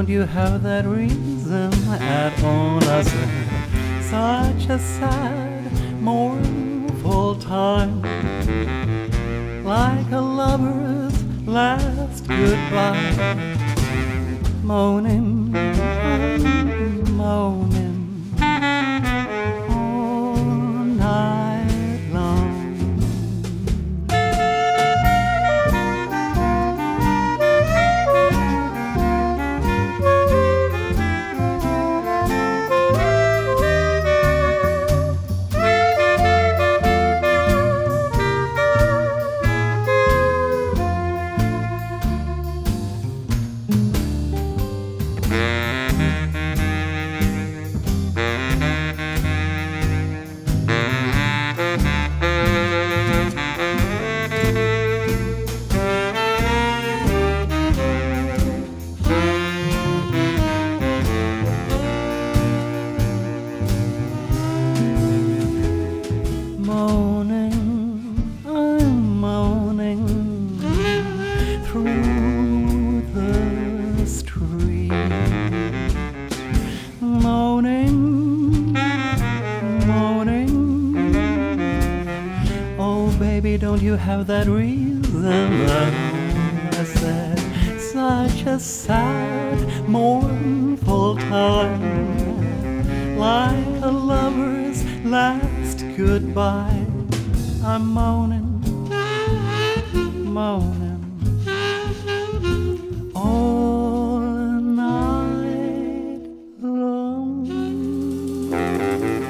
don't you have that reason at all? I said, such a sad, mournful time, like a lover's last goodbye, moaning, moaning all night long. Moaning, I'm moaning through the street, moaning, moaning. Oh, baby, don't you have that reason? I said, such a sad, mournful time, like a lover's last goodbye. I'm moaning, moaning all night long.